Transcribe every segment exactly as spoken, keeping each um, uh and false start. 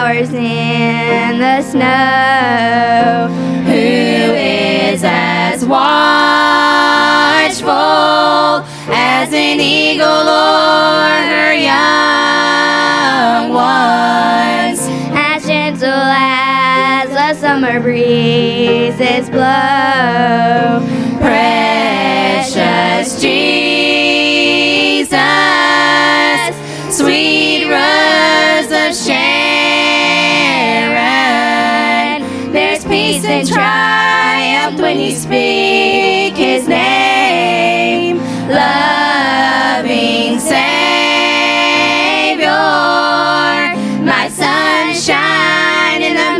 flowers in the snow, who is as watchful as an eagle o'er her young ones, as gentle as the summer breezes blow. Precious Jesus, sweet Rose of Sharon, there's peace and triumph when you speak His name. Loving Savior, my sunshine in the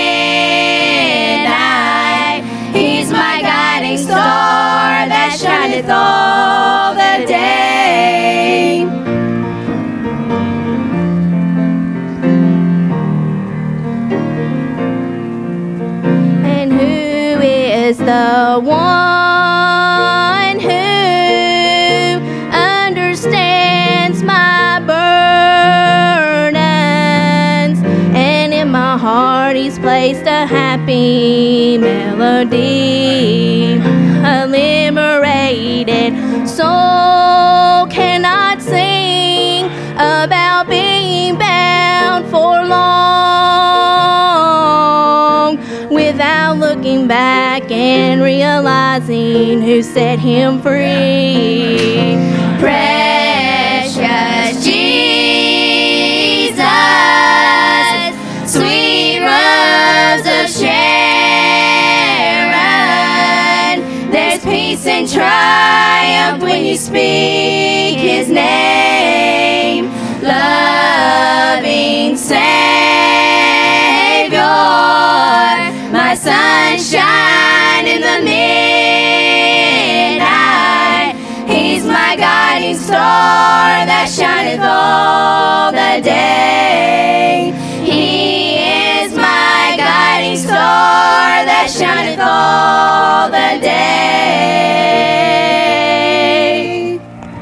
midnight, He's my guiding star that shineth all the day. And who is the one who understands my burdens? And in my heart He's placed a happy melody. A liberated soul cannot sing about being bound for long without looking back and realizing who set him free. Precious Jesus, sweet Rose of Sharon, there's peace and triumph when you speak His name. Loving Savior, my sunshine in the midnight, He's my guiding star that shineth all the day. He is my guiding star that shineth all the day.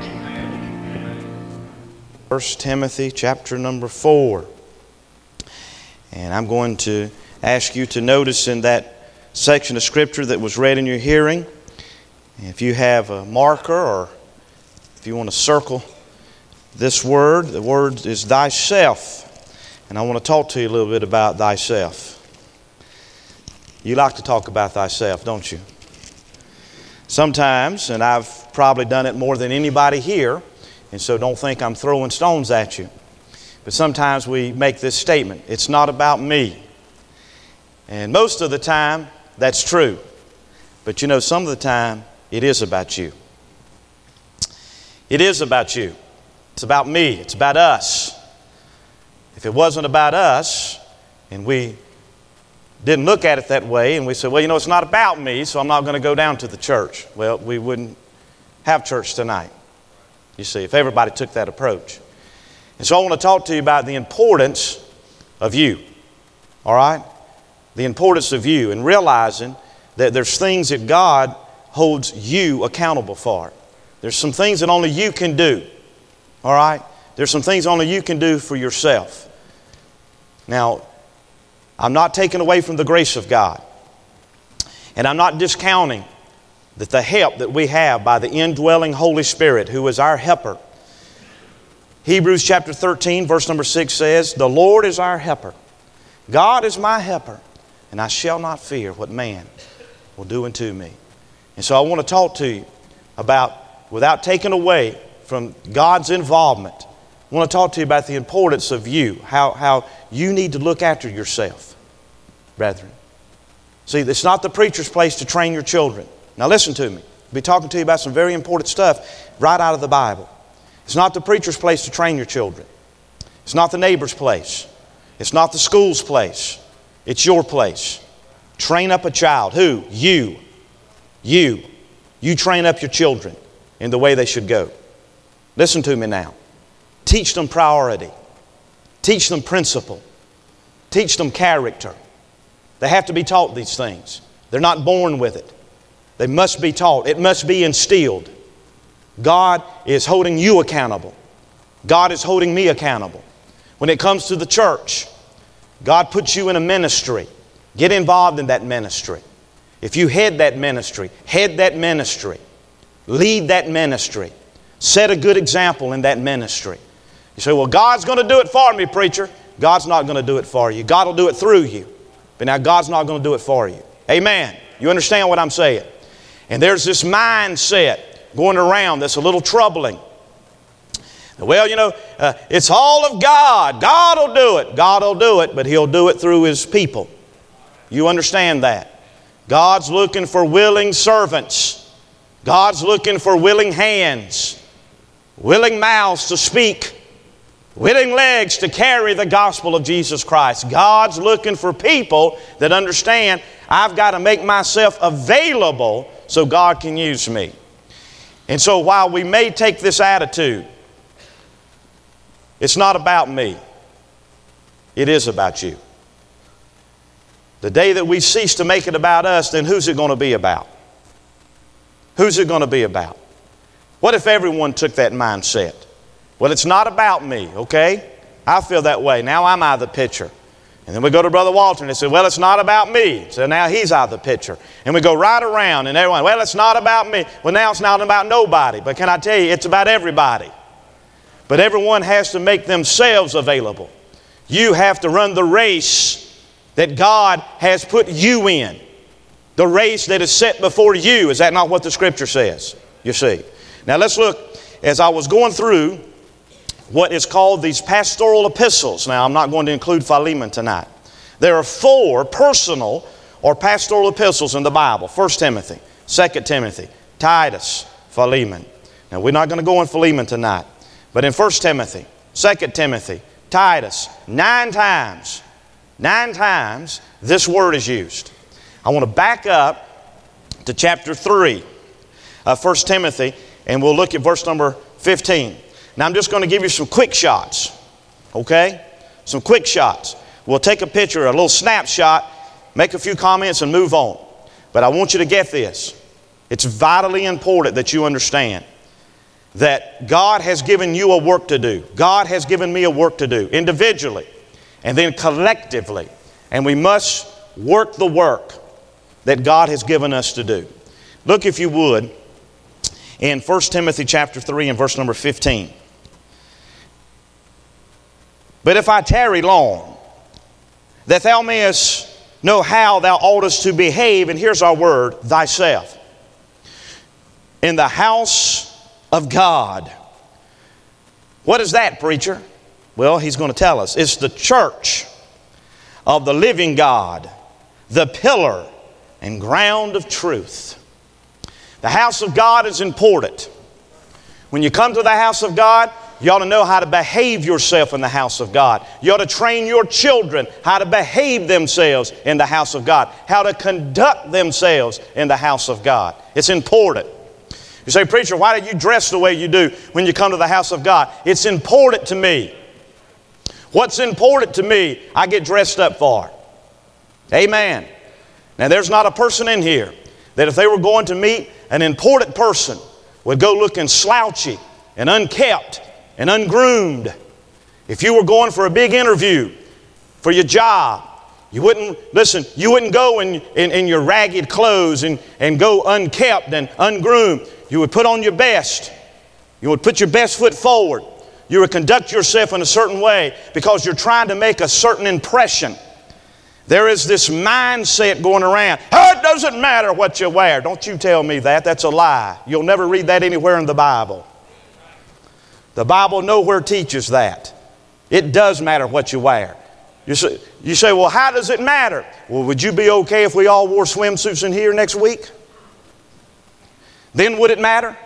First Timothy chapter number four. And I'm going to ask you to notice in that section of Scripture that was read in your hearing, if you have a marker or if you want to circle this word, the word is thyself. And I want to talk to you a little bit about thyself. You like to talk about thyself, don't you? Sometimes, and I've probably done it more than anybody here, and so don't think I'm throwing stones at you. But sometimes we make this statement, it's not about me. And most of the time, that's true. But you know, some of the time, it is about you. It is about you. It's about me. It's about us. If it wasn't about us, and we didn't look at it that way, and we said, well, you know, it's not about me, so I'm not going to go down to the church. Well, we wouldn't have church tonight. You see, if everybody took that approach. And so I want to talk to you about the importance of you. All right? The importance of you and realizing that there's things that God holds you accountable for. There's some things that only you can do. All right? There's some things only you can do for yourself. Now, I'm not taking away from the grace of God. And I'm not discounting that the help that we have by the indwelling Holy Spirit, who is our helper. Hebrews chapter thirteen, verse number six says, the Lord is our helper. God is my helper, and I shall not fear what man will do unto me. And so I want to talk to you about, without taking away from God's involvement, I want to talk to you about the importance of you, how, how you need to look after yourself, brethren. See, it's not the preacher's place to train your children. Now listen to me. I'll be talking to you about some very important stuff right out of the Bible. It's not the preacher's place to train your children. It's not the neighbor's place. It's not the school's place. It's your place. Train up a child. Who? You. You. You train up your children in the way they should go. Listen to me now. Teach them priority. Teach them principle. Teach them character. They have to be taught these things. They're not born with it. They must be taught. It must be instilled. God is holding you accountable. God is holding me accountable. When it comes to the church, God puts you in a ministry. Get involved in that ministry. If you head that ministry, head that ministry. Lead that ministry. Set a good example in that ministry. You say, well, God's going to do it for me, preacher. God's not going to do it for you. God will do it through you. But now God's not going to do it for you. Amen. You understand what I'm saying? And there's this mindset going around that's a little troubling. Well, you know, uh, it's all of God. God will do it. God will do it, but He'll do it through His people. You understand that? God's looking for willing servants. God's looking for willing hands, willing mouths to speak, willing legs to carry the gospel of Jesus Christ. God's looking for people that understand, I've got to make myself available so God can use me. And so while we may take this attitude, it's not about me. It is about you. The day that we cease to make it about us, then who's it going to be about? Who's it going to be about? What if everyone took that mindset? Well, it's not about me, okay? I feel that way. Now I'm out of the picture. And then we go to Brother Walter and they say, well, it's not about me. So now he's out of the picture. And we go right around and everyone, well, it's not about me. Well, now it's not about nobody. But can I tell you, it's about everybody. But everyone has to make themselves available. You have to run the race that God has put you in. The race that is set before you. Is that not what the Scripture says? You see. Now let's look, as I was going through what is called these pastoral epistles. Now I'm not going to include Philemon tonight. There are four personal or pastoral epistles in the Bible. First Timothy, Second Timothy, Titus, Philemon. Now we're not going to go in Philemon tonight. But in First Timothy, Second Timothy, Titus, nine times, nine times this word is used. I want to back up to chapter three of First Timothy, and we'll look at verse number fifteen. Now I'm just going to give you some quick shots, okay? Some quick shots. We'll take a picture, a little snapshot, make a few comments and move on. But I want you to get this. It's vitally important that you understand that God has given you a work to do. God has given me a work to do, individually and then collectively. And we must work the work that God has given us to do. Look, if you would, in First Timothy chapter three and verse number fifteen. But if I tarry long, that thou mayest know how thou oughtest to behave, and here's our word, thyself, in the house of God. What is that, preacher? Well, he's going to tell us. It's the church of the living God, the pillar and ground of truth. The house of God is important. When you come to the house of God, you ought to know how to behave yourself in the house of God. You ought to train your children how to behave themselves in the house of God, how to conduct themselves in the house of God. It's important. You say, preacher, why do you dress the way you do when you come to the house of God? It's important to me. What's important to me, I get dressed up for. Amen. Now, there's not a person in here that if they were going to meet an important person would go looking slouchy and unkept and ungroomed. If you were going for a big interview for your job, you wouldn't, listen, you wouldn't go in, in, in your ragged clothes and, and go unkept and ungroomed. You would put on your best. You would put your best foot forward. You would conduct yourself in a certain way because you're trying to make a certain impression. There is this mindset going around. Oh, it doesn't matter what you wear. Don't you tell me that. That's a lie. You'll never read that anywhere in the Bible. The Bible nowhere teaches that. It does matter what you wear. You say, you say, well, how does it matter? Well, would you be okay if we all wore swimsuits in here next week? Then would it matter?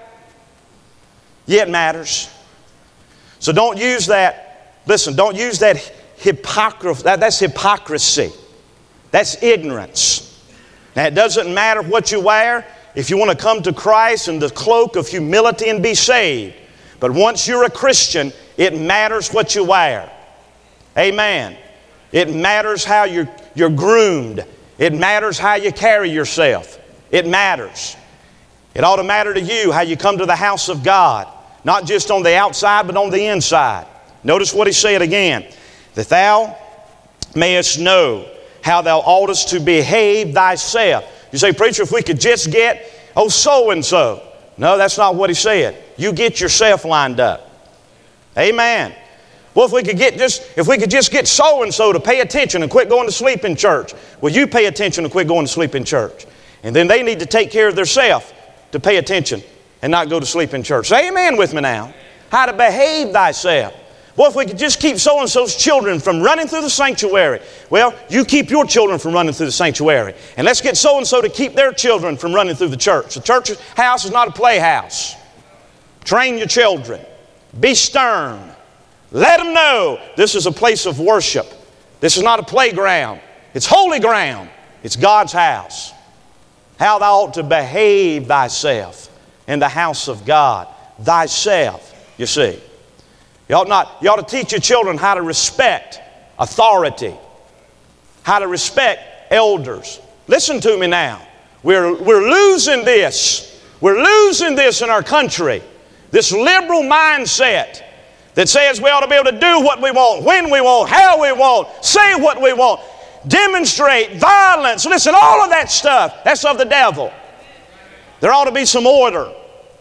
Yeah, it matters. So don't use that, listen, don't use that hypocrisy. That, that's hypocrisy. That's ignorance. Now, it doesn't matter what you wear if you want to come to Christ in the cloak of humility and be saved. But once you're a Christian, it matters what you wear. Amen. It matters how you're, you're groomed. It matters how you carry yourself. It matters. It ought to matter to you how you come to the house of God. Not just on the outside, but on the inside. Notice what he said again. That thou mayest know how thou oughtest to behave thyself. You say, preacher, if we could just get, oh, so-and-so. No, that's not what he said. You get yourself lined up. Amen. Well, if we could get just, if we could just get so-and-so to pay attention and quit going to sleep in church. Well, you pay attention and quit going to sleep in church. And then they need to take care of themselves to pay attention and not go to sleep in church. Say amen with me now. How to behave thyself. Well, if we could just keep so-and-so's children from running through the sanctuary. Well, you keep your children from running through the sanctuary. And let's get so-and-so to keep their children from running through the church. The church house is not a playhouse. Train your children. Be stern. Let them know this is a place of worship. This is not a playground. It's holy ground. It's God's house. How thou ought to behave thyself in the house of God. Thyself, you see. You ought not, you ought to teach your children how to respect authority. How to respect elders. Listen to me now. We're, we're losing this. We're losing this in our country. This liberal mindset that says we ought to be able to do what we want, when we want, how we want, say what we want, demonstrate violence. Listen, all of that stuff, that's of the devil. There ought to be some order.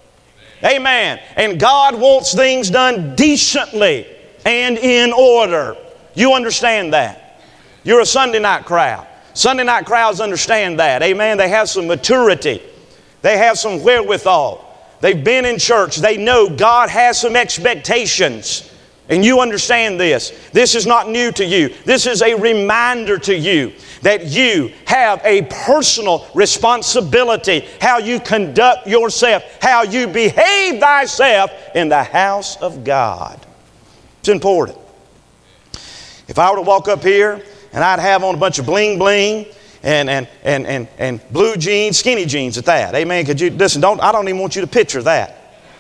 Amen. And God wants things done decently and in order. You understand that. You're a Sunday night crowd. Sunday night crowds understand that. Amen. They have some maturity. They have some wherewithal. They've been in church. They know God has some expectations. And you understand this. This is not new to you. This is a reminder to you that you have a personal responsibility how you conduct yourself, how you behave thyself in the house of God. It's important. If I were to walk up here and I'd have on a bunch of bling bling and and and and, and blue jeans, skinny jeans at that. Amen. Could you listen, don't I don't even want you to picture that.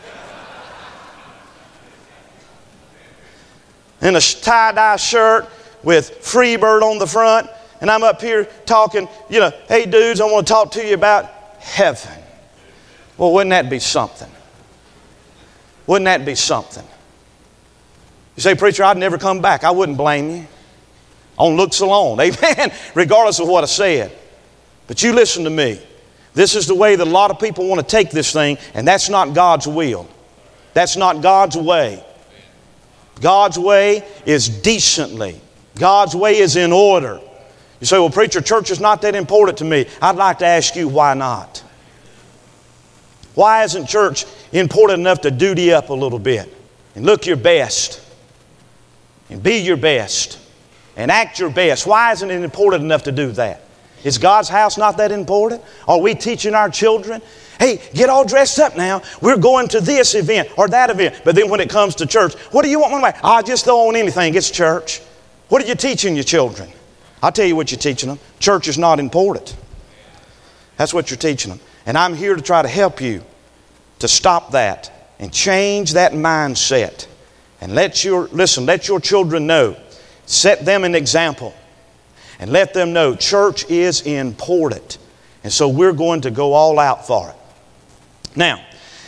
In a tie-dye shirt with Freebird on the front, and I'm up here talking, you know, hey dudes, I want to talk to you about heaven. Well, wouldn't that be something? Wouldn't that be something? You say, preacher, I'd never come back. I wouldn't blame you. On looks alone, amen, regardless of what I said. But you listen to me. This is the way that a lot of people want to take this thing, and that's not God's will. That's not God's way. God's way is decently. God's way is in order. You say, well, preacher, church is not that important to me. I'd like to ask you, why not? Why isn't church important enough to duty up a little bit and look your best and be your best and act your best? Why isn't it important enough to do that? Is God's house not that important? Are we teaching our children, hey, get all dressed up now. We're going to this event or that event. But then when it comes to church, what do you want? I oh, just don't want anything. It's church. What are you teaching your children? I'll tell you what you're teaching them. Church is not important. That's what you're teaching them. And I'm here to try to help you to stop that and change that mindset. And let your, listen, let your children know. Set them an example. And let them know church is important. And so we're going to go all out for it. Now,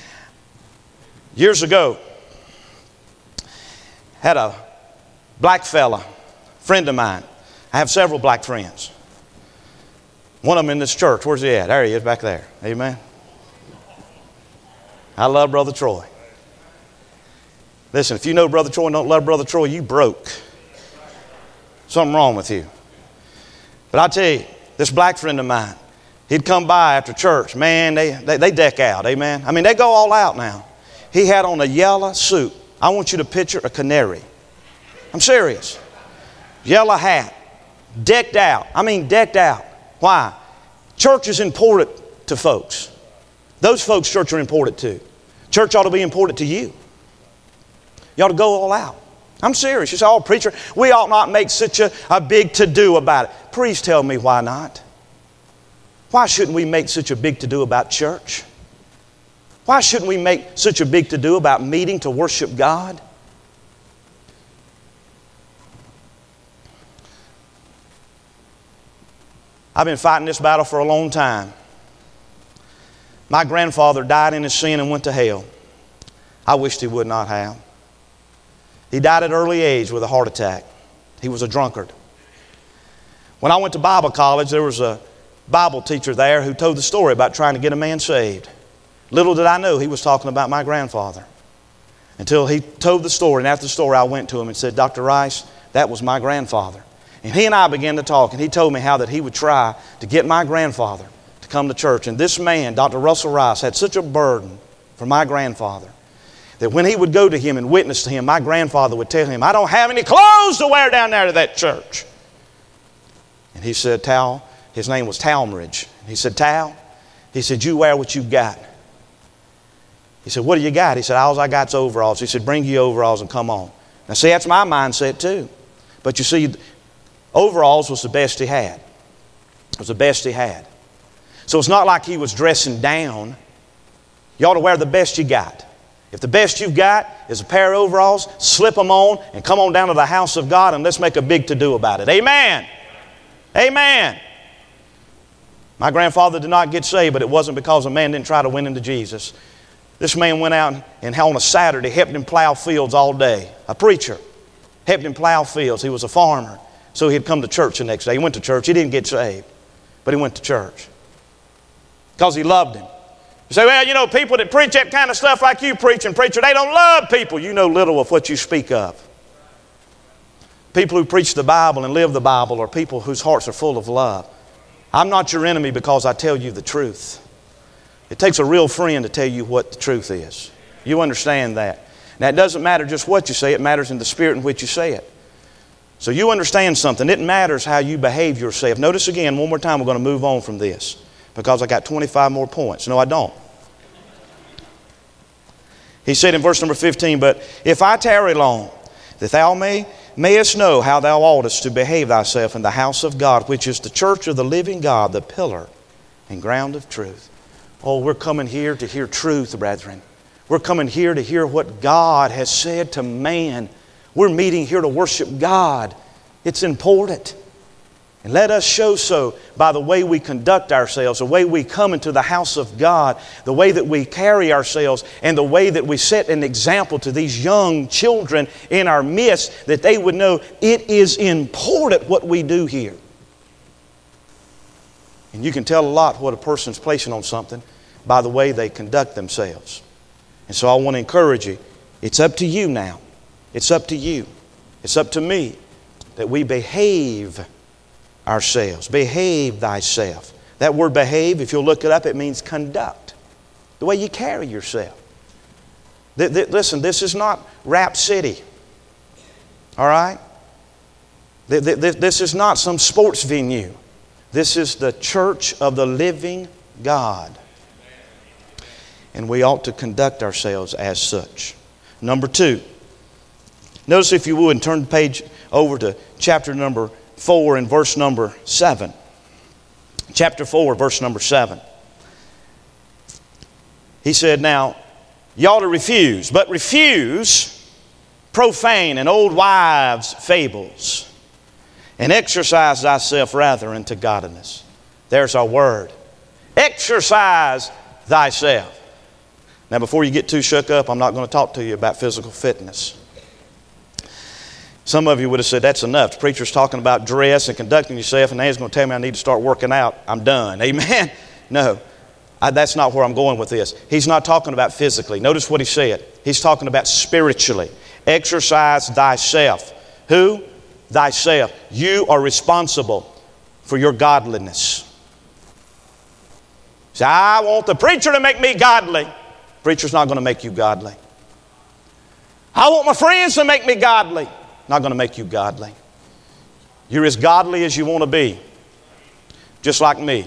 years ago, had a black fella, friend of mine. I have several black friends. One of them in this church. Where's he at? There he is back there. Amen. I love Brother Troy. Listen, if you know Brother Troy and don't love Brother Troy, you broke. Something wrong with you. But I tell you, this black friend of mine, he'd come by after church. Man, they, they, they deck out, amen. I mean, they go all out now. He had on a yellow suit. I want you to picture a canary. I'm serious. Yellow hat. Decked out. I mean, decked out. Why? Church is important to folks. Those folks' church are important too. Church ought to be important to you. You ought to go all out. I'm serious. You say, oh, preacher, we ought not make such a, a big to-do about it. Please tell me why not. Why shouldn't we make such a big to-do about church? Why shouldn't we make such a big to-do about meeting to worship God? I've been fighting this battle for a long time. My grandfather died in his sin and went to hell. I wished he would not have. He died at an early age with a heart attack. He was a drunkard. When I went to Bible college, there was a Bible teacher there who told the story about trying to get a man saved. Little did I know he was talking about my grandfather. Until he told the story, and after the story I went to him and said, Doctor Rice, that was my grandfather. And he and I began to talk, and he told me how that he would try to get my grandfather to come to church. And this man, Doctor Russell Rice, had such a burden for my grandfather that when he would go to him and witness to him, my grandfather would tell him, I don't have any clothes to wear down there to that church. And he said, Tal, his name was Talmridge. He said, Tal, he said, you wear what you got. He said, what do you got? He said, all I got's overalls. He said, bring your overalls and come on. Now see, that's my mindset too. But you see, overalls was the best he had. It was the best he had. So it's not like he was dressing down. You ought to wear the best you got. If the best you've got is a pair of overalls, slip them on and come on down to the house of God and let's make a big to-do about it. Amen. Amen. My grandfather did not get saved, but it wasn't because a man didn't try to win him to Jesus. This man went out and on a Saturday helped him plow fields all day. A preacher helped him plow fields. He was a farmer. So he'd come to church the next day. He went to church. He didn't get saved, but he went to church because he loved him. You say, well, you know, people that preach that kind of stuff like you preach and preacher, they don't love people. You know little of what you speak of. People who preach the Bible and live the Bible are people whose hearts are full of love. I'm not your enemy because I tell you the truth. It takes a real friend to tell you what the truth is. You understand that. Now, it doesn't matter just what you say. It matters in the spirit in which you say it. So you understand something. It matters how you behave yourself. Notice again, one more time, we're going to move on from this because I got twenty-five more points. No, I don't. He said in verse number fifteen, but if I tarry long, that thou may, mayest know how thou oughtest to behave thyself in the house of God, which is the church of the living God, the pillar and ground of truth. Oh, we're coming here to hear truth, brethren. We're coming here to hear what God has said to man. We're meeting here to worship God. It's important. And let us show so by the way we conduct ourselves, the way we come into the house of God, the way that we carry ourselves, and the way that we set an example to these young children in our midst, that they would know it is important what we do here. And you can tell a lot what a person's placing on something by the way they conduct themselves. And so I want to encourage you, it's up to you now. It's up to you. It's up to me that we behave ourselves. Behave thyself. That word behave, if you'll look it up, it means conduct. The way you carry yourself. Th- th- listen, this is not Rap City. All right? Th- th- this is not some sports venue. This is the church of the living God. And we ought to conduct ourselves as such. Number two. Notice if you would and turn the page over to chapter number four and verse number seven. Chapter four, verse number seven. He said, now, you ought to refuse, but refuse profane and old wives' fables, and exercise thyself rather unto godliness. There's our word. Exercise thyself. Now, before you get too shook up, I'm not going to talk to you about physical fitness. Some of you would have said, that's enough. The preacher's talking about dress and conducting yourself, and now he's going to tell me I need to start working out. I'm done. Amen? No, I, that's not where I'm going with this. He's not talking about physically. Notice what he said. He's talking about spiritually. Exercise thyself. Who? Thyself. You are responsible for your godliness. Say, I want the preacher to make me godly. The preacher's not going to make you godly. I want my friends to make me godly. Not going to make you godly. You're as godly as you want to be. Just like me.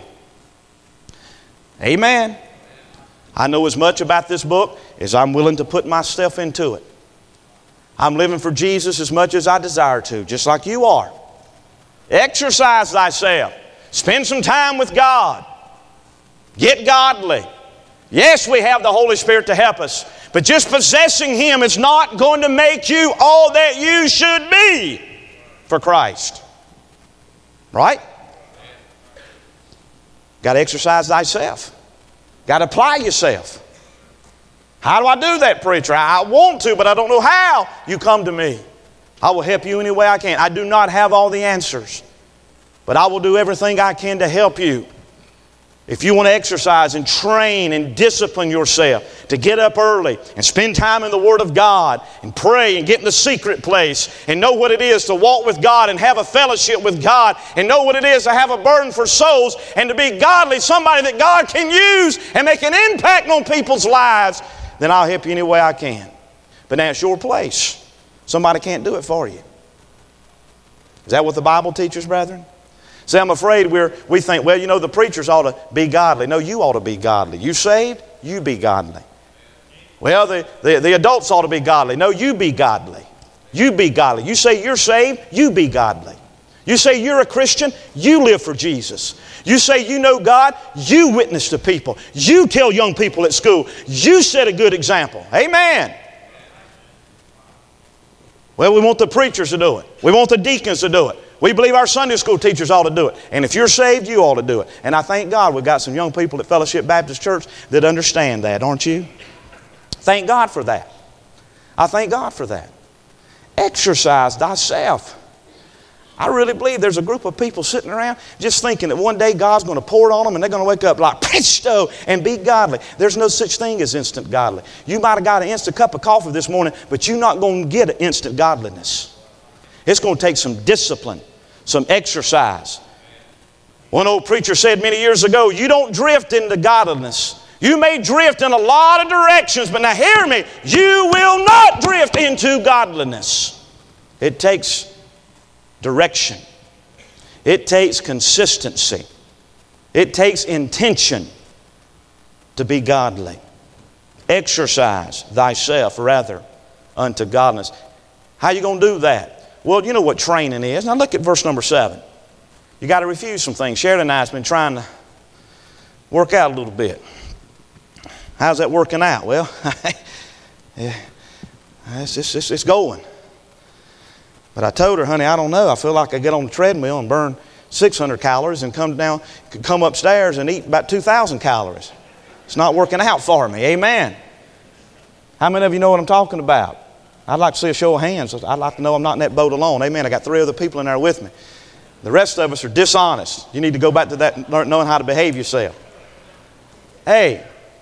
Amen. I know as much about this book as I'm willing to put myself into it. I'm living for Jesus as much as I desire to, just like you are. Exercise thyself. Spend some time with God. Get godly. Yes, we have the Holy Spirit to help us, but just possessing Him is not going to make you all that you should be for Christ. Right? Got to exercise thyself. Got to apply yourself. How do I do that, preacher? I want to, but I don't know how. You come to me. I will help you any way I can. I do not have all the answers. But I will do everything I can to help you. If you want to exercise and train and discipline yourself to get up early and spend time in the Word of God and pray and get in the secret place and know what it is to walk with God and have a fellowship with God and know what it is to have a burden for souls and to be godly, somebody that God can use and make an impact on people's lives, then I'll help you any way I can. But now it's your place. Somebody can't do it for you. Is that what the Bible teaches, brethren? See, I'm afraid we're, we think, well, you know, the preachers ought to be godly. No, you ought to be godly. You saved? You be godly. Well, the, the, the adults ought to be godly. No, you be godly. You be godly. You say you're saved? You be godly. You say you're a Christian? You live for Jesus. You say you know God? You witness to people. You tell young people at school. You set a good example. Amen. Well, we want the preachers to do it. We want the deacons to do it. We believe our Sunday school teachers ought to do it. And if you're saved, you ought to do it. And I thank God we've got some young people at Fellowship Baptist Church that understand that, aren't you? Thank God for that. I thank God for that. Exercise thyself. I really believe there's a group of people sitting around just thinking that one day God's going to pour it on them and they're going to wake up like presto and be godly. There's no such thing as instant godly. You might have got an instant cup of coffee this morning, but you're not going to get an instant godliness. It's going to take some discipline, some exercise. One old preacher said many years ago, you don't drift into godliness. You may drift in a lot of directions, but now hear me, you will not drift into godliness. It takes direction. It takes consistency. It takes intention to be godly. Exercise thyself rather unto godliness. How are you going to do that? Well, you know what training is. Now look at verse number seven. You got to refuse some things. Sheridan and I have been trying to work out a little bit. How's that working out? Well, yeah, it's, it's, it's, it's going. But I told her, honey, I don't know. I feel like I get on the treadmill and burn six hundred calories and come down, come upstairs and eat about two thousand calories. It's not working out for me. Amen. How many of you know what I'm talking about? I'd like to see a show of hands. I'd like to know I'm not in that boat alone. Amen. I got three other people in there with me. The rest of us are dishonest. You need to go back to that, knowing how to behave yourself. Hey,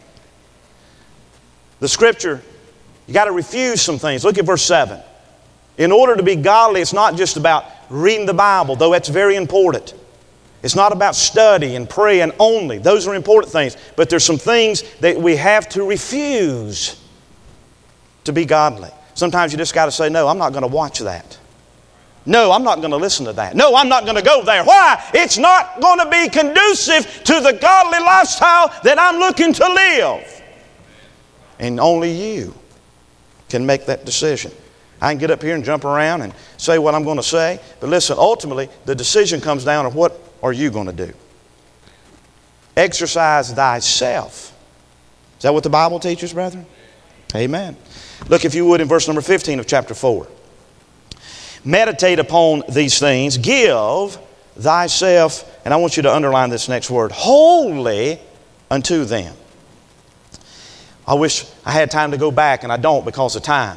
the Scripture, you got to refuse some things. Look at verse seven. In order to be godly, it's not just about reading the Bible, though that's very important. It's not about study and praying only. Those are important things. But there's some things that we have to refuse to be godly. Sometimes you just got to say, no, I'm not going to watch that. No, I'm not going to listen to that. No, I'm not going to go there. Why? It's not going to be conducive to the godly lifestyle that I'm looking to live. And only you can make that decision. I can get up here and jump around and say what I'm going to say. But listen, ultimately, the decision comes down to what are you going to do? Exercise thyself. Is that what the Bible teaches, brethren? Amen. Look, if you would, in verse number fifteen of chapter four. Meditate upon these things. Give thyself, and I want you to underline this next word, wholly unto them. I wish I had time to go back, and I don't because of time.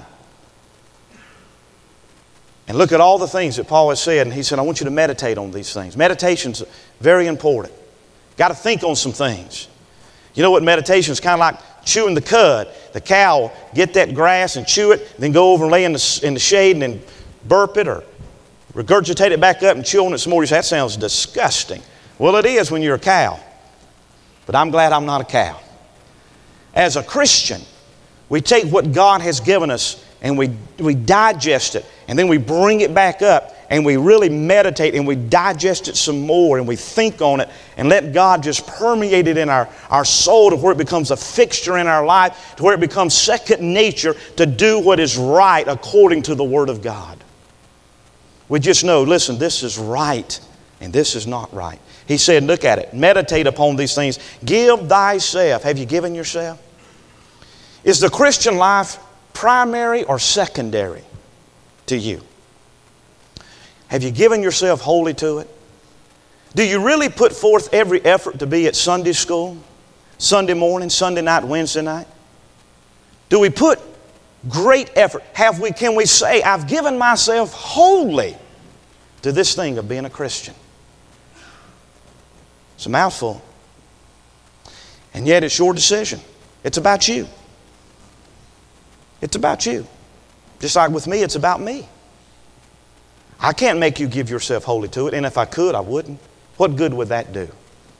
And look at all the things that Paul has said, and he said, I want you to meditate on these things. Meditation's very important. Got to think on some things. You know what meditation is kind of like? Chewing the cud. The cow will get that grass and chew it, then go over and lay in the, in the shade and then burp it or regurgitate it back up and chew on it some more. You say, that sounds disgusting. Well, it is when you're a cow. But I'm glad I'm not a cow. As a Christian, we take what God has given us and we, we digest it, and then we bring it back up and we really meditate and we digest it some more and we think on it and let God just permeate it in our, our soul to where it becomes a fixture in our life, to where it becomes second nature to do what is right according to the Word of God. We just know, listen, this is right and this is not right. He said, look at it, meditate upon these things. Give thyself. Have you given yourself? Is the Christian life primary or secondary to you? Have you given yourself wholly to it? Do you really put forth every effort to be at Sunday school, Sunday morning, Sunday night, Wednesday night? Do we put great effort? Have we, can we say, I've given myself wholly to this thing of being a Christian? It's a mouthful. And yet it's your decision. It's about you. It's about you. Just like with me, it's about me. I can't make you give yourself wholly to it, and if I could, I wouldn't. What good would that do?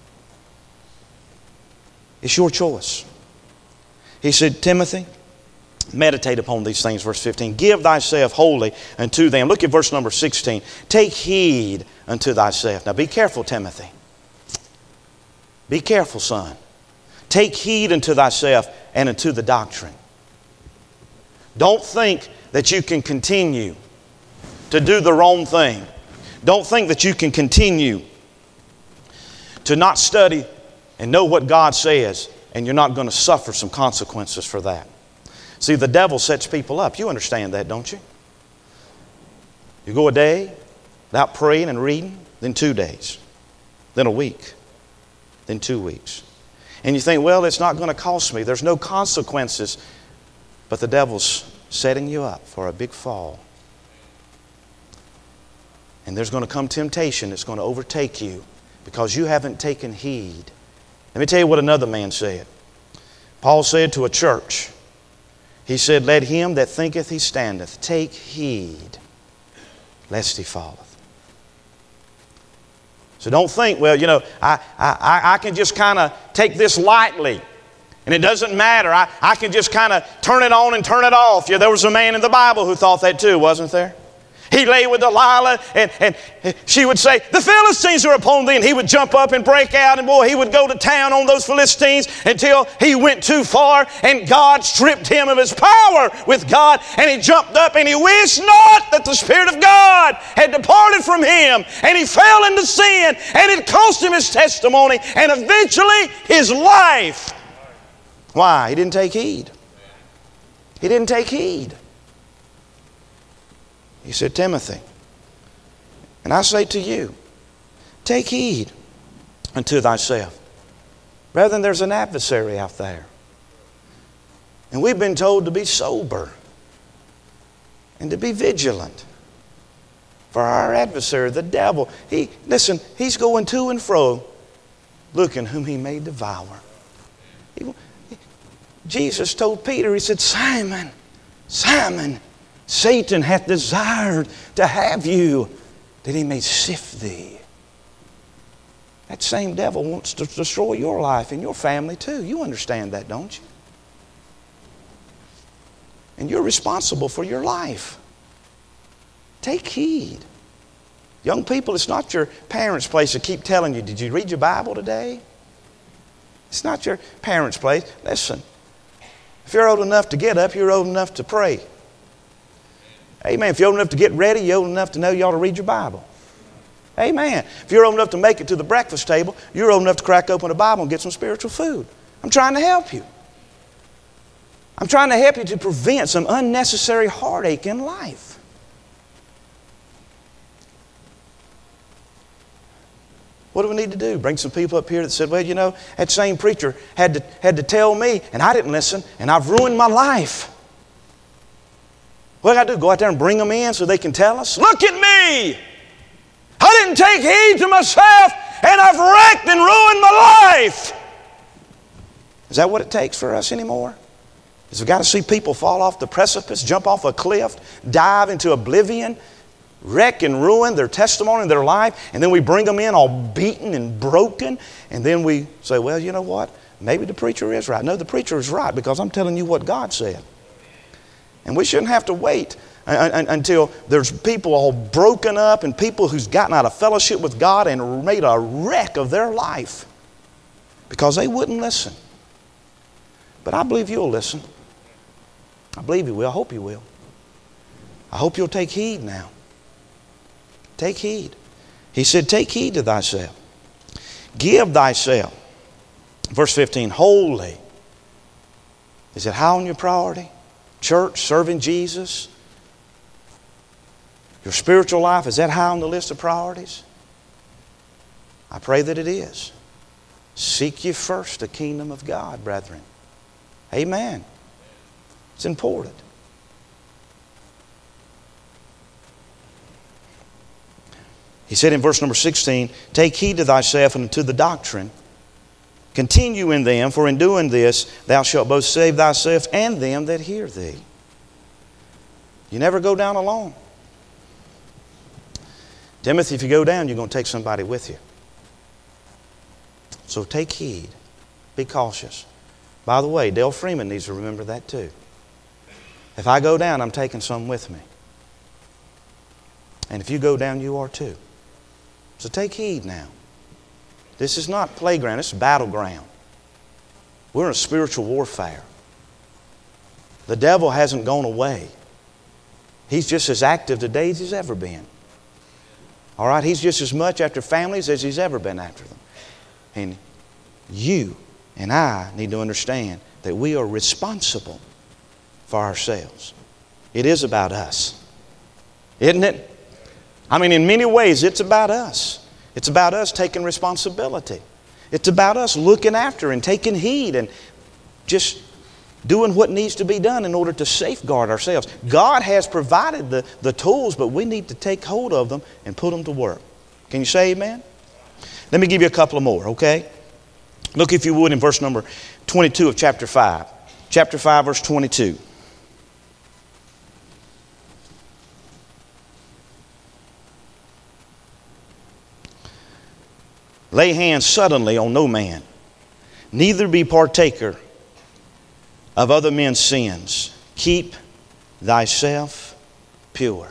It's your choice. He said, Timothy, meditate upon these things, verse fifteen. Give thyself wholly unto them. Look at verse number sixteen. Take heed unto thyself. Now be careful, Timothy. Be careful, son. Take heed unto thyself and unto the doctrine. Don't think that you can continue to do the wrong thing. Don't think that you can continue to not study and know what God says, and you're not going to suffer some consequences for that. See, the devil sets people up. You understand that, don't you? You go a day without praying and reading, then two days, then a week, then two weeks. And you think, well, it's not going to cost me. There's no consequences. But the devil's setting you up for a big fall. And there's going to come temptation that's going to overtake you because you haven't taken heed. Let me tell you what another man said. Paul said to a church, he said, let him that thinketh he standeth take heed lest he falleth. So don't think, well, you know, I, I, I can just kind of take this lightly and it doesn't matter. I, I can just kind of turn it on and turn it off. Yeah, there was a man in the Bible who thought that too, wasn't there? He lay with Delilah and, and she would say, the Philistines are upon thee. And he would jump up and break out. And boy, he would go to town on those Philistines until he went too far. And God stripped him of his power with God. And he jumped up and he wished not that the Spirit of God had departed from him. And he fell into sin. And it cost him his testimony. And eventually his life. Why? He didn't take heed. He didn't take heed. He said, Timothy, and I say to you, take heed unto thyself. Brethren, there's an adversary out there. And we've been told to be sober and to be vigilant. For our adversary, the devil, he listen, he's going to and fro, looking whom he may devour. He, Jesus told Peter, he said, Simon, Simon, Satan hath desired to have you, that he may sift thee. That same devil wants to destroy your life and your family too. You understand that, don't you? And you're responsible for your life. Take heed. Young people, it's not your parents' place to keep telling you, did you read your Bible today? It's not your parents' place. Listen, if you're old enough to get up, you're old enough to pray. Amen. If you're old enough to get ready, you're old enough to know you ought to read your Bible. Amen. If you're old enough to make it to the breakfast table, you're old enough to crack open a Bible and get some spiritual food. I'm trying to help you. I'm trying to help you to prevent some unnecessary heartache in life. What do we need to do? Bring some people up here that said, well, you know, that same preacher had to, had to tell me, and I didn't listen, and I've ruined my life. What do I do? Go out there and bring them in so they can tell us? Look at me! I didn't take heed to myself and I've wrecked and ruined my life. Is that what it takes for us anymore? Is we got to see people fall off the precipice, jump off a cliff, dive into oblivion, wreck and ruin their testimony and their life, and then we bring them in all beaten and broken, and then we say, well, you know what? Maybe the preacher is right. No, the preacher is right because I'm telling you what God said. And we shouldn't have to wait until there's people all broken up and people who's gotten out of fellowship with God and made a wreck of their life because they wouldn't listen. But I believe you'll listen. I believe you will. I hope you will. I hope you'll take heed now. Take heed. He said, take heed to thyself. Give thyself. Verse fifteen, wholly. Is it high on your priority? Church, serving Jesus, your spiritual life, is that high on the list of priorities? I pray that it is. Seek ye first the kingdom of God, brethren. Amen. It's important. He He said in verse number sixteen, take heed to thyself and to the doctrine. Continue in them, for in doing this thou shalt both save thyself and them that hear thee. You never go down alone. Timothy, if you go down, you're going to take somebody with you. So take heed. Be cautious. By the way, Dale Freeman needs to remember that too. If I go down, I'm taking some with me. And if you go down, you are too. So take heed now. This is not playground, it's battleground. We're in a spiritual warfare. The devil hasn't gone away. He's just as active today as he's ever been. All right, he's just as much after families as he's ever been after them. And you and I need to understand that we are responsible for ourselves. It is about us, isn't it? I mean, in many ways, it's about us. It's about us taking responsibility. It's about us looking after and taking heed and just doing what needs to be done in order to safeguard ourselves. God has provided the, the tools, but we need to take hold of them and put them to work. Can you say amen? Let me give you a couple of more, okay? Look, if you would, in verse number twenty-two of chapter five. Chapter five, verse twenty-two. Lay hands suddenly on no man, neither be partaker of other men's sins. Keep thyself pure.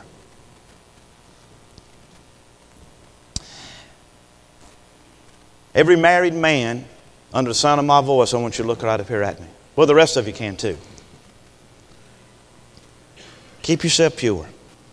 Every married man, under the sound of my voice, I want you to look right up here at me. Well, the rest of you can too. Keep yourself pure.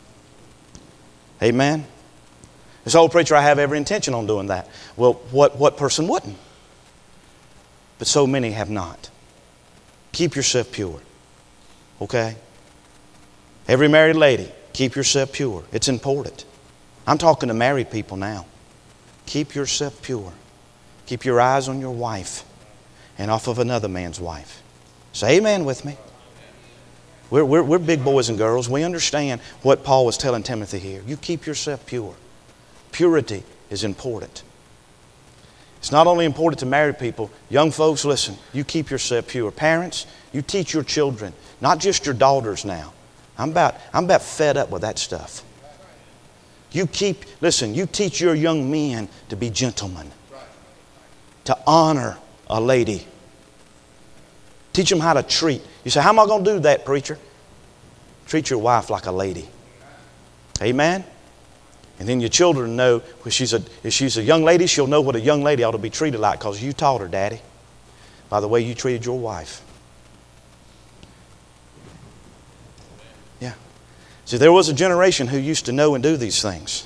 Amen. This old preacher, I have every intention on doing that. Well, what, what person wouldn't? But so many have not. Keep yourself pure. Okay? Every married lady, keep yourself pure. It's important. I'm talking to married people now. Keep yourself pure. Keep your eyes on your wife and off of another man's wife. Say amen with me. We're, we're, we're big boys and girls. We understand what Paul was telling Timothy here. You keep yourself pure. Purity is important. It's not only important to married people. Young folks, listen, you keep yourself pure. Parents, you teach your children, not just your daughters now. I'm about, I'm about fed up with that stuff. You keep, listen, you teach your young men to be gentlemen, to honor a lady. Teach them how to treat. You say, how am I going to do that, preacher? Treat your wife like a lady. Amen? And then your children know, if she's, a, if she's a young lady, she'll know what a young lady ought to be treated like because you taught her, Daddy, by the way you treated your wife. Yeah. See, there was a generation who used to know and do these things.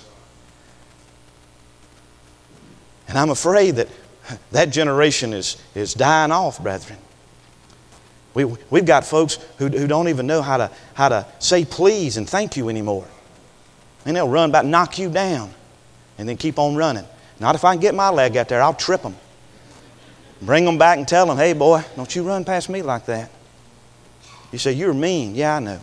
And I'm afraid that that generation is, is dying off, brethren. We, we've got folks who, who don't even know how to, how to say please and thank you anymore. And they'll run about knock you down and then keep on running. Not if I can get my leg out there, I'll trip them. Bring them back and tell them, hey boy, don't you run past me like that. You say, you're mean. Yeah, I know.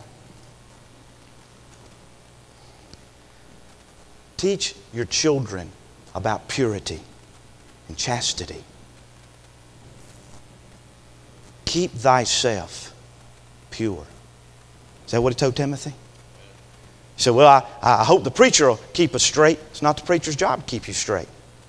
Teach your children about purity and chastity. Keep thyself pure. Is that what he told Timothy? He said, well, I, I hope the preacher will keep us straight. It's not the preacher's job to keep you straight.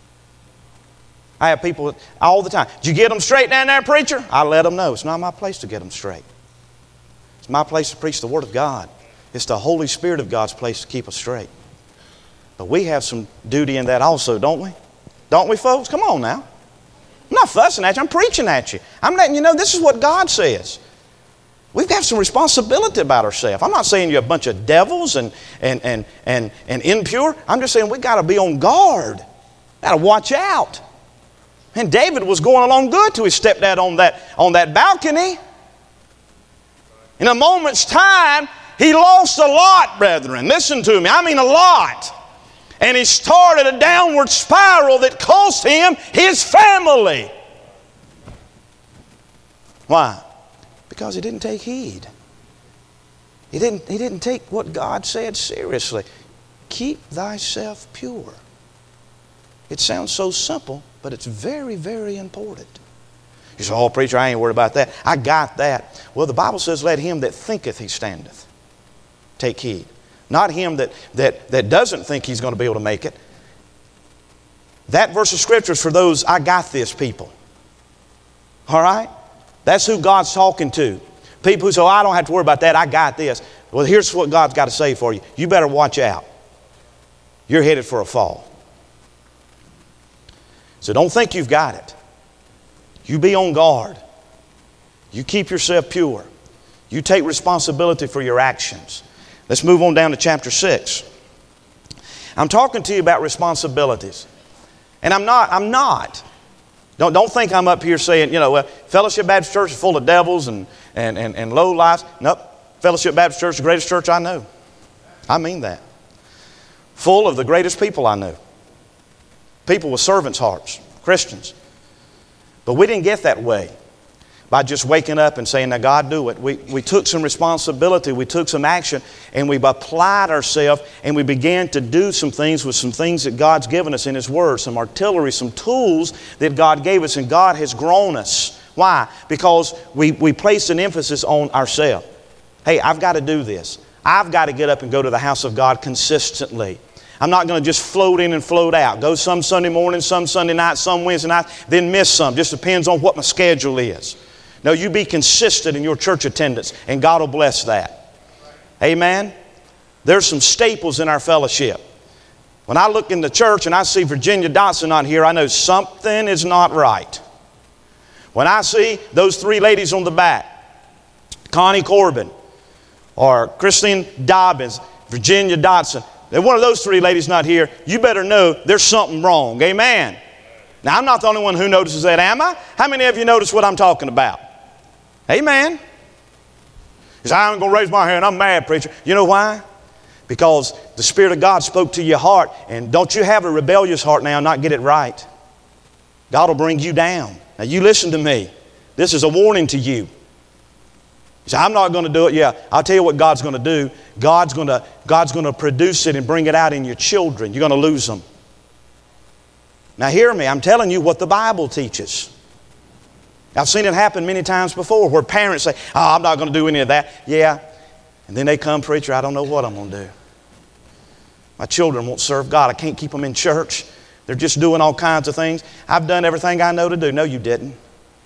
I have people all the time. Did you get them straight down there, preacher? I let them know. It's not my place to get them straight. It's my place to preach the Word of God. It's the Holy Spirit of God's place to keep us straight. But we have some duty in that also, don't we? Don't we, folks? Come on now. I'm not fussing at you. I'm preaching at you. I'm letting you know this is what God says. We've got some responsibility about ourselves. I'm not saying you're a bunch of devils and, and, and, and, and impure. I'm just saying we've got to be on guard. Got to watch out. And David was going along good till he stepped out on that, on that balcony. In a moment's time, he lost a lot, brethren. Listen to me. I mean a lot. And he started a downward spiral that cost him his family. Why? Because he didn't take heed. He didn't, he didn't take what God said seriously. Keep thyself pure. It sounds so simple, but it's very, very important. You say, oh, preacher, I ain't worried about that. I got that. Well, the Bible says, let him that thinketh he standeth take heed. Not him that, that, that doesn't think he's going to be able to make it. That verse of Scripture is for those I got this people. All right? That's who God's talking to. People who say, oh, I don't have to worry about that. I got this. Well, here's what God's got to say for you. You better watch out. You're headed for a fall. So don't think you've got it. You be on guard. You keep yourself pure. You take responsibility for your actions. Let's move on down to chapter six. I'm talking to you about responsibilities. And I'm not, I'm not. Don't, don't think I'm up here saying, you know, well, Fellowship Baptist Church is full of devils and, and, and, and low lives. Nope. Fellowship Baptist Church is the greatest church I know. I mean that. Full of the greatest people I know. People with servants' hearts. Christians. But we didn't get that way by just waking up and saying, now God, do it. We, we took some responsibility, we took some action, and we've applied ourselves, and we began to do some things with some things that God's given us in His Word, some artillery, some tools that God gave us, and God has grown us. Why? Because we, we placed an emphasis on ourselves. Hey, I've got to do this. I've got to get up and go to the house of God consistently. I'm not going to just float in and float out. Go some Sunday morning, some Sunday night, some Wednesday night, then miss some. Just depends on what my schedule is. No, you be consistent in your church attendance, and God will bless that. Amen? There's some staples in our fellowship. When I look in the church and I see Virginia Dotson not here, I know something is not right. When I see those three ladies on the back, Connie Corbin or Christine Dobbins, Virginia Dotson, if one of those three ladies not here, you better know there's something wrong. Amen? Now, I'm not the only one who notices that, am I? How many of you notice what I'm talking about? Amen? You say, I'm going to raise my hand. I'm mad, preacher. You know why? Because the Spirit of God spoke to your heart. And don't you have a rebellious heart now and not get it right. God will bring you down. Now, you listen to me. This is a warning to you. You say, I'm not going to do it. Yeah, I'll tell you what God's going to do. God's going to, God's going to produce it and bring it out in your children. You're going to lose them. Now hear me. I'm telling you what the Bible teaches. I've seen it happen many times before where parents say, oh, I'm not going to do any of that. Yeah. And then they come, preacher, I don't know what I'm going to do. My children won't serve God. I can't keep them in church. They're just doing all kinds of things. I've done everything I know to do. No, you didn't.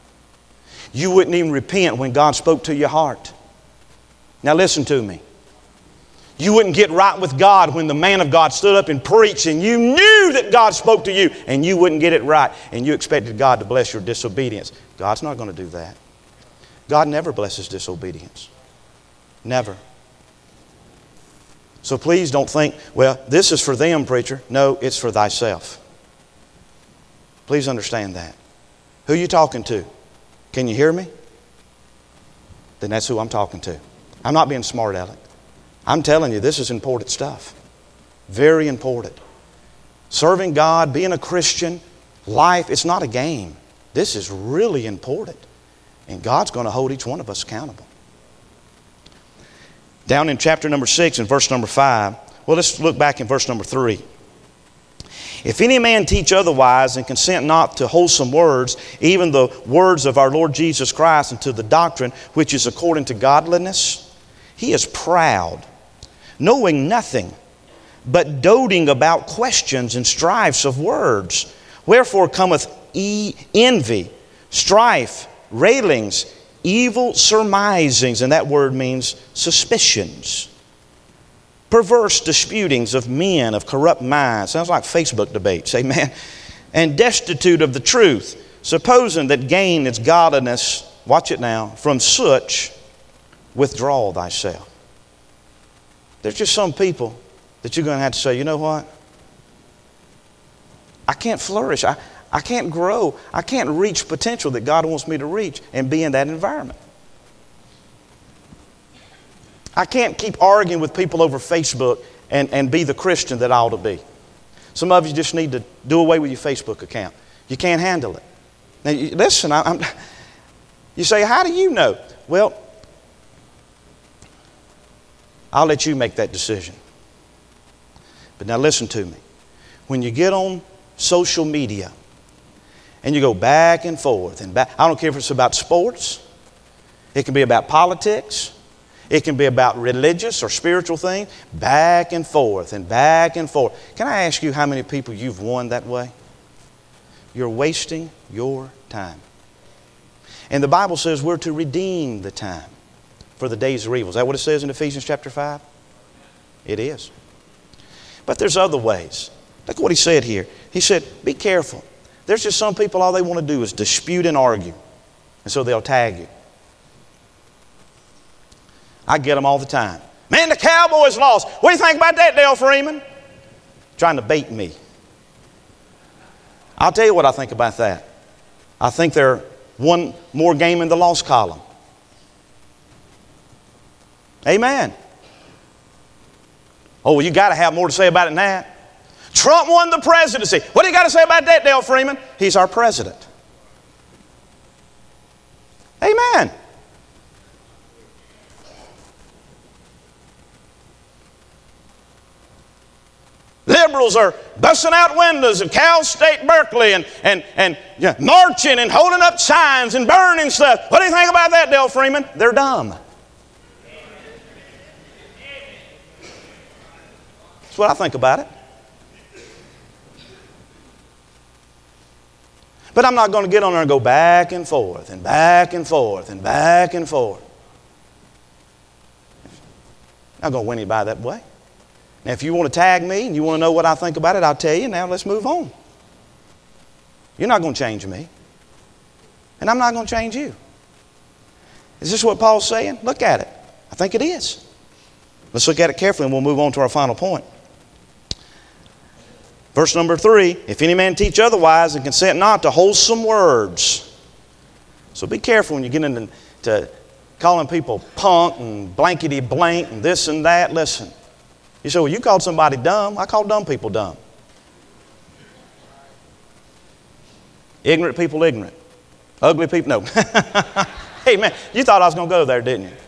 You wouldn't even repent when God spoke to your heart. Now listen to me. You wouldn't get right with God when the man of God stood up and preached and you knew that God spoke to you and you wouldn't get it right and you expected God to bless your disobedience. God's not going to do that. God never blesses disobedience. Never. So please don't think, well, this is for them, preacher. No, it's for thyself. Please understand that. Who are you talking to? Can you hear me? Then that's who I'm talking to. I'm not being smart, Alec. I'm telling you, this is important stuff. Very important. Serving God, being a Christian, life, it's not a game. This is really important. And God's going to hold each one of us accountable. Down in chapter number six and verse number five, well, let's look back in verse number three. If any man teach otherwise and consent not to wholesome words, even the words of our Lord Jesus Christ, and to the doctrine which is according to godliness, he is proud, knowing nothing, but doting about questions and strifes of words. Wherefore cometh e- envy, strife, railings, evil surmisings, and that word means suspicions. Perverse disputings of men of corrupt minds. Sounds like Facebook debates, amen. And destitute of the truth, supposing that gain is godliness, watch it now, from such withdraw thyself. There's just some people that you're going to have to say, you know what? I can't flourish. I, I can't grow. I can't reach potential that God wants me to reach and be in that environment. I can't keep arguing with people over Facebook and, and be the Christian that I ought to be. Some of you just need to do away with your Facebook account. You can't handle it. Now, you, listen, I, I'm, you say, how do you know? Well, I'll let you make that decision. But now listen to me. When you get on social media. And you go back and forth and back. I don't care if it's about sports. It can be about politics. It can be about religious or spiritual things. Back and forth and back and forth. Can I ask you how many people you've won that way? You're wasting your time. And the Bible says we're to redeem the time, for the days are evil. Is that what it says in Ephesians chapter five? It is. But there's other ways. Look at what he said here. He said, be careful. There's just some people, all they want to do is dispute and argue. And so they'll tag you. I get them all the time. Man, the Cowboys lost. What do you think about that, Dale Freeman? Trying to bait me. I'll tell you what I think about that. I think they're one more game in the loss column. Amen. Oh, well, you got to have more to say about it than that. Trump won the presidency. What do you got to say about that, Dale Freeman? He's our president. Amen. Liberals are busting out windows at Cal State Berkeley and, and, and you know, marching and holding up signs and burning stuff. What do you think about that, Dale Freeman? They're dumb. That's what I think about it. But I'm not going to get on there and go back and forth and back and forth and back and forth. I'm not going to win anybody that way. Now, if you want to tag me and you want to know what I think about it, I'll tell you. Now, let's move on. You're not going to change me. And I'm not going to change you. Is this what Paul's saying? Look at it. I think it is. Let's look at it carefully and we'll move on to our final point. Verse number three, if any man teach otherwise and consent not to wholesome words. So be careful when you get into to calling people punk and blankety blank and this and that. Listen. You say, well, you called somebody dumb. I call dumb people dumb. Ignorant people ignorant. Ugly people, no. Hey, man, you thought I was going to go there, didn't you?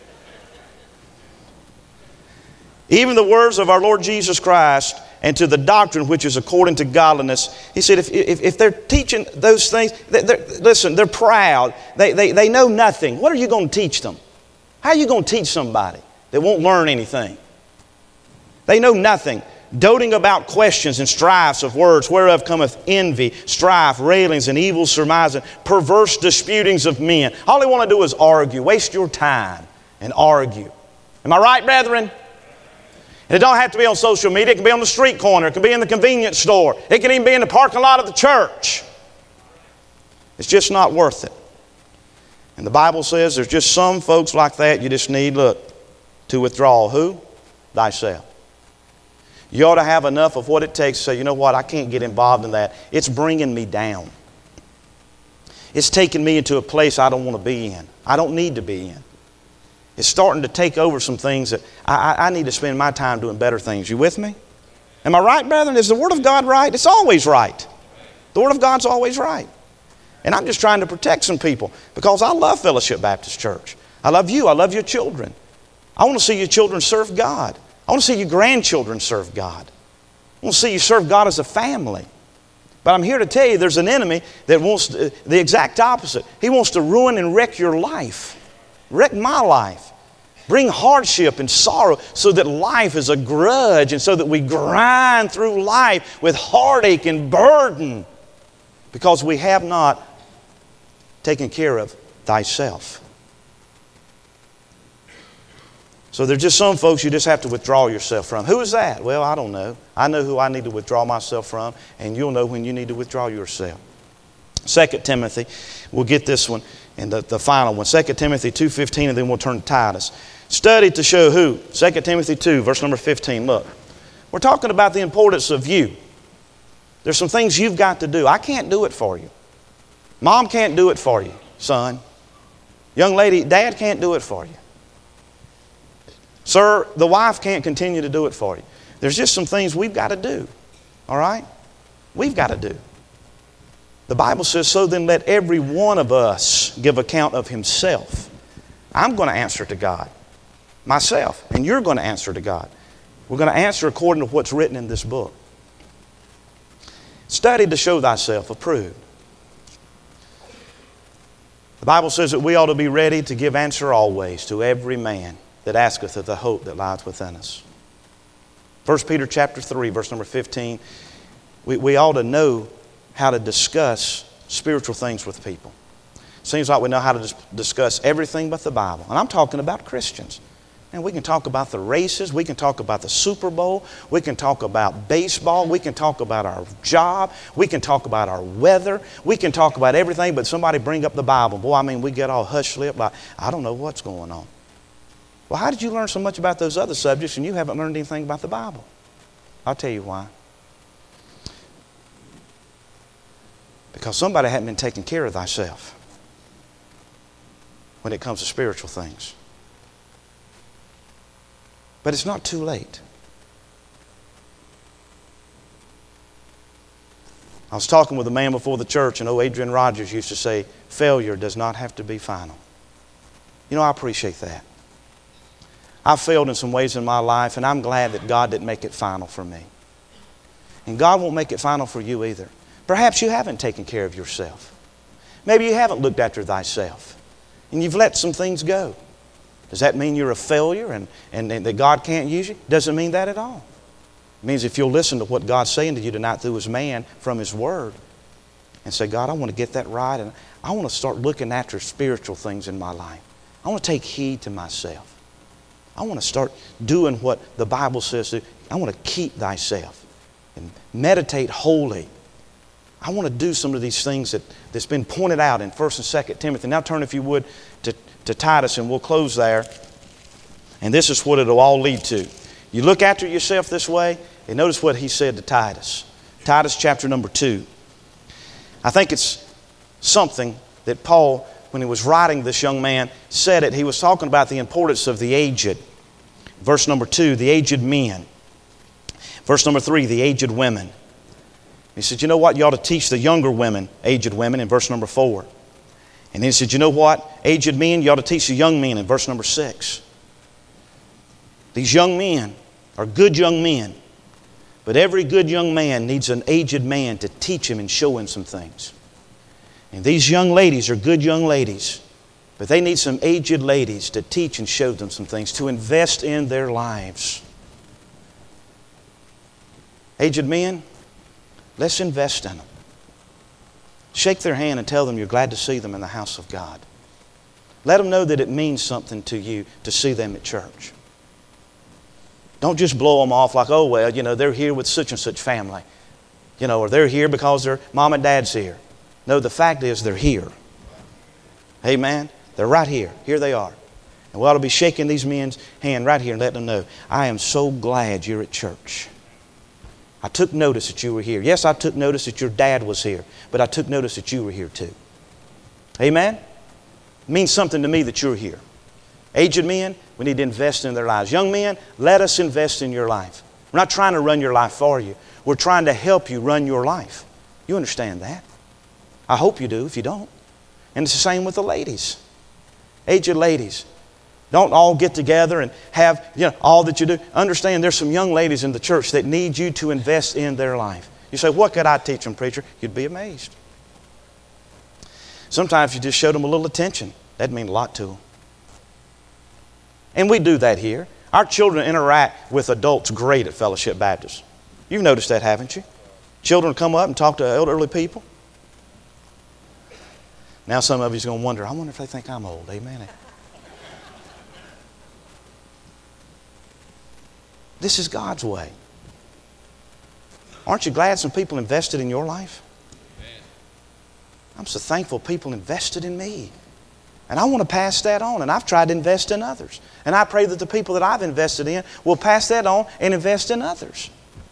Even the words of our Lord Jesus Christ and to the doctrine which is according to godliness. He said, if, if, if they're teaching those things, they're, they're, listen, they're proud. They, they, they know nothing. What are you going to teach them? How are you going to teach somebody that won't learn anything? They know nothing, doting about questions and strifes of words, whereof cometh envy, strife, railings, and evil surmising, perverse disputings of men. All they want to do is argue. Waste your time and argue. Am I right, brethren? And it don't have to be on social media. It can be on the street corner. It can be in the convenience store. It can even be in the parking lot of the church. It's just not worth it. And the Bible says there's just some folks like that you just need, look, to withdraw. Who? Thyself. You ought to have enough of what it takes to say, you know what, I can't get involved in that. It's bringing me down. It's taking me into a place I don't want to be in. I don't need to be in. It's starting to take over some things that I, I, I need to spend my time doing better things. You with me? Am I right, brethren? Is the Word of God right? It's always right. The Word of God's always right. And I'm just trying to protect some people because I love Fellowship Baptist Church. I love you. I love your children. I want to see your children serve God. I want to see your grandchildren serve God. I want to see you serve God as a family. But I'm here to tell you there's an enemy that wants to, the exact opposite. He wants to ruin and wreck your life. Wreck my life. Bring hardship and sorrow so that life is a grudge and so that we grind through life with heartache and burden because we have not taken care of thyself. So there's just some folks you just have to withdraw yourself from. Who is that? Well, I don't know. I know who I need to withdraw myself from, and you'll know when you need to withdraw yourself. Second Timothy, we'll get this one and the, the final one. Second Timothy two fifteen, and then we'll turn to Titus. Study to show who? Second Timothy two, verse number fifteen. Look, we're talking about the importance of you. There's some things you've got to do. I can't do it for you. Mom can't do it for you, son. Young lady, dad can't do it for you. Sir, the wife can't continue to do it for you. There's just some things we've got to do. All right? We've got to do. The Bible says, so then let every one of us give account of himself. I'm going to answer to God. Myself. And you're going to answer to God. We're going to answer according to what's written in this book. Study to show thyself approved. The Bible says that we ought to be ready to give answer always to every man that asketh of the hope that lieth within us. First Peter chapter three, verse number fifteen. We, we ought to know how to discuss spiritual things with people. Seems like we know how to dis- discuss everything but the Bible. And I'm talking about Christians. And we can talk about the races. We can talk about the Super Bowl. We can talk about baseball. We can talk about our job. We can talk about our weather. We can talk about everything, but somebody bring up the Bible. Boy, I mean, we get all hush-lipped like, I don't know what's going on. Well, how did you learn so much about those other subjects and you haven't learned anything about the Bible? I'll tell you why. Because somebody hadn't been taking care of thyself when it comes to spiritual things. But it's not too late. I was talking with a man before the church, and old Adrian Rogers used to say, failure does not have to be final. You know, I appreciate that. I've failed in some ways in my life, and I'm glad that God didn't make it final for me. And God won't make it final for you either. Perhaps you haven't taken care of yourself. Maybe you haven't looked after thyself, and you've let some things go. Does that mean you're a failure and, and, and that God can't use you? Doesn't mean that at all. It means if you'll listen to what God's saying to you tonight through His man from His Word and say, God, I want to get that right, and I want to start looking after spiritual things in my life. I want to take heed to myself. I want to start doing what the Bible says. I want to keep thyself and meditate wholly. I want to do some of these things that, that's been pointed out in First and Second Timothy. Now turn, if you would, to, to Titus, and we'll close there. And this is what it'll all lead to. You look after yourself this way, and notice what he said to Titus. Titus chapter number two. I think it's something that Paul, when he was writing this young man, said it. He was talking about the importance of the aged. Verse number two, the aged men. Verse number three, the aged women. He said, you know what? You ought to teach the younger women, aged women, in verse number four. And then he said, you know what? Aged men, you ought to teach the young men in verse number six. These young men are good young men. But every good young man needs an aged man to teach him and show him some things. And these young ladies are good young ladies. But they need some aged ladies to teach and show them some things, to invest in their lives. Aged men, let's invest in them. Shake their hand and tell them you're glad to see them in the house of God. Let them know that it means something to you to see them at church. Don't just blow them off like, oh, well, you know, they're here with such and such family. You know, or they're here because their mom and dad's here. No, the fact is they're here. Amen? They're right here. Here they are. And we ought to be shaking these men's hand right here and letting them know, I am so glad you're at church. I took notice that you were here. Yes, I took notice that your dad was here, but I took notice that you were here too. Amen? It means something to me that you're here. Aged men, we need to invest in their lives. Young men, let us invest in your life. We're not trying to run your life for you. We're trying to help you run your life. You understand that? I hope you do if you don't. And it's the same with the ladies. Aged ladies. Don't all get together and have, you know, all that you do. Understand there's some young ladies in the church that need you to invest in their life. You say, what could I teach them, preacher? You'd be amazed. Sometimes you just show them a little attention. That'd mean a lot to them. And we do that here. Our children interact with adults great at Fellowship Baptist. You've noticed that, haven't you? Children come up and talk to elderly people. Now some of you's going to wonder, I wonder if they think I'm old. Amen. This is God's way. Aren't you glad some people invested in your life? Amen. I'm so thankful people invested in me. And I want to pass that on. And I've tried to invest in others. And I pray that the people that I've invested in will pass that on and invest in others.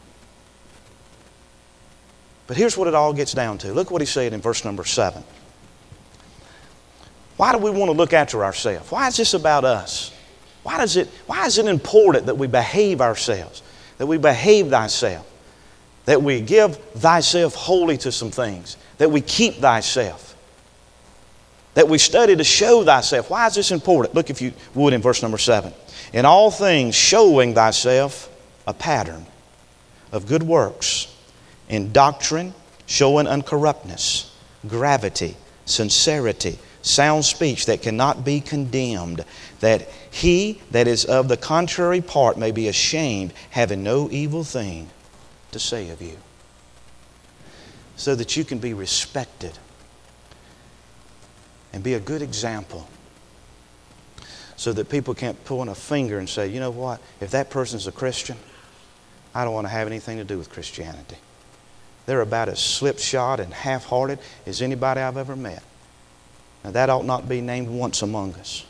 But here's what it all gets down to. Look what he said in verse number seven. Why do we want to look after ourselves? Why is this about us? Why does it, why is it important that we behave ourselves? That we behave thyself? That we give thyself wholly to some things? That we keep thyself? That we study to show thyself? Why is this important? Look, if you would, in verse number seven. In all things showing thyself a pattern of good works, in doctrine showing uncorruptness, gravity, sincerity, sound speech that cannot be condemned, that he that is of the contrary part may be ashamed, having no evil thing to say of you. So that you can be respected and be a good example. So that people can't point a finger and say, you know what, if that person's a Christian, I don't want to have anything to do with Christianity. They're about as slipshod and half-hearted as anybody I've ever met. Now that ought not be named once among us.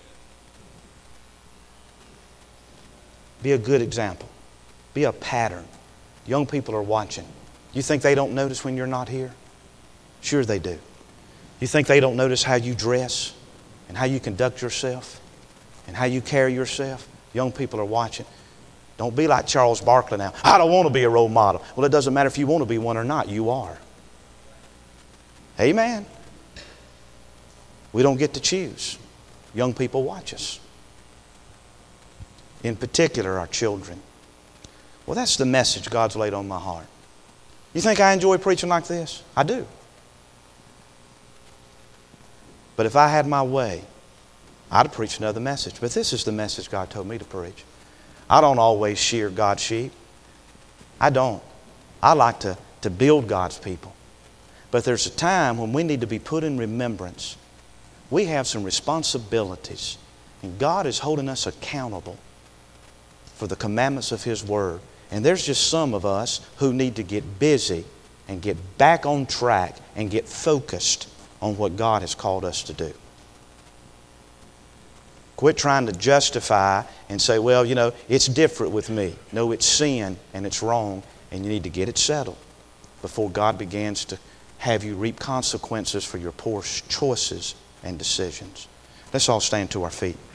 Be a good example. Be a pattern. Young people are watching. You think they don't notice when you're not here? Sure they do. You think they don't notice how you dress and how you conduct yourself and how you carry yourself? Young people are watching. Don't be like Charles Barkley now. I don't want to be a role model. Well, it doesn't matter if you want to be one or not. You are. Amen. We don't get to choose. Young people watch us. In particular, our children. Well, that's the message God's laid on my heart. You think I enjoy preaching like this? I do. But if I had my way, I'd preach another message. But this is the message God told me to preach. I don't always shear God's sheep. I don't. I like to, to build God's people. But there's a time when we need to be put in remembrance. We have some responsibilities. And God is holding us accountable for the commandments of His Word. And there's just some of us who need to get busy and get back on track and get focused on what God has called us to do. Quit trying to justify and say, well, you know, it's different with me. No, it's sin and it's wrong, and you need to get it settled before God begins to have you reap consequences for your poor choices and decisions. Let's all stand to our feet.